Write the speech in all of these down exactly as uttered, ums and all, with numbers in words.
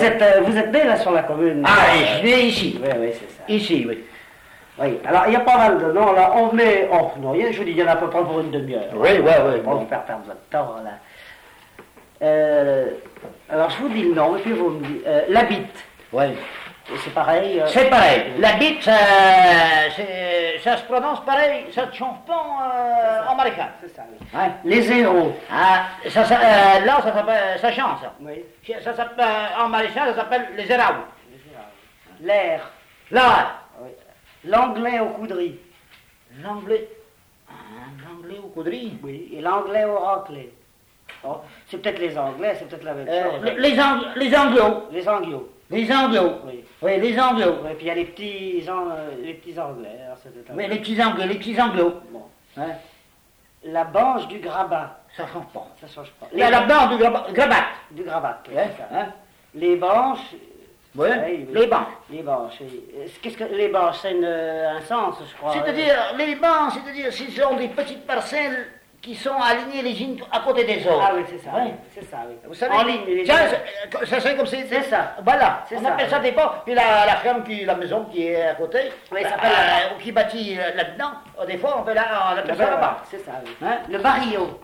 êtes, euh, vous êtes né là sur la commune? Ah, je suis né ici. Oui, oui, c'est ça. Ici, oui. Oui, alors il y a pas mal de noms là. On met. Oh, non, il y a- je vous dis, il y en a à peu près pour une demi-heure. Oui, oui, oui. On va Bon. vous faire perdre votre temps là. Euh, alors je vous dis le nom et puis vous me dites. Euh, la bite. Oui. Et c'est pareil. euh, C'est pareil. La bite, ça, c'est- ça se prononce pareil, ça ne change pas euh, en maréchal. C'est ça, oui. Hein? Les zéros. Ah, ça, ça, euh, là, ça, s'appelle- ça change, ça. Oui. Ça s'appelle, euh, en maréchal, ça s'appelle les zéraous. L'air. Là, Oui. L'anglais au coudry. l'anglais. Ah, l'anglais au coudry. Oui. Et l'anglais au raclé. Oh, c'est peut-être les anglais, c'est peut-être la même Euh, chose. les, les, Ang- les anglos. Les anglos. Les anglos. Oui. Oui, les anglos. Oui, puis il y a les petits, Ang- euh, les petits anglais. Alors c'est peut-être la Oui, même les petits anglais, les petits anglos. Bon. Hein? La banche du grabat. Ça change pas. Ça change pas. Là, là-dedans, du grabat. grabat. Du grabat. Oui, Hein? c'est ça. Hein? Les banches. Oui, Oui, oui. les bancs. Les banches. oui. Euh, Qu'est-ce que les banches? C'est une- un sens, je crois. C'est-à-dire, les bancs, c'est-à-dire, ce sont des petites parcelles qui sont alignées les unes à côté des autres. Ah oui, c'est ça. Ouais. Oui. C'est ça, oui. Vous savez, En ligne. les- tiens, c'est- ça c'est comme c'est. C'est ça. Voilà, C'est on ça, appelle ça ouais. des bancs. Puis la, la ferme, qui, la maison qui est à côté, Oui, bah, ça s'appelle la euh, qui bâtit euh, là-dedans, euh, des fois on, fait la, on appelle Le ça la bar- banque. C'est ça, oui. Hein? Le barillot.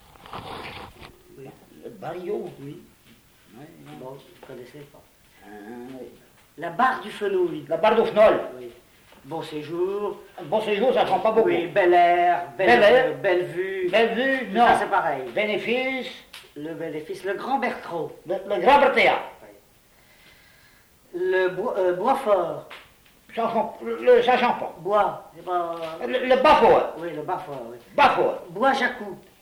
Le barillot. Oui. Ouais, non. Bon, vous ne connaissez pas. Ah, oui. La barre du fenouil. La barre d'Oufnol. Oui. Bon séjour. Bon séjour, ça ne prend pas beaucoup. Oui, bel air. Belle, Bel air. euh, belle vue. Belle vue, non. Ça, c'est pareil. Bénéfice, Le bénéfice. Le grand Bertrand. le, le grand Berthéa. Le bois, euh, bois fort. Ça change- le, le- ça change pas. Bois. C'est pas... Le, le bas fort. Oui, le bas fort, oui. Bas fort. Bois Jacou.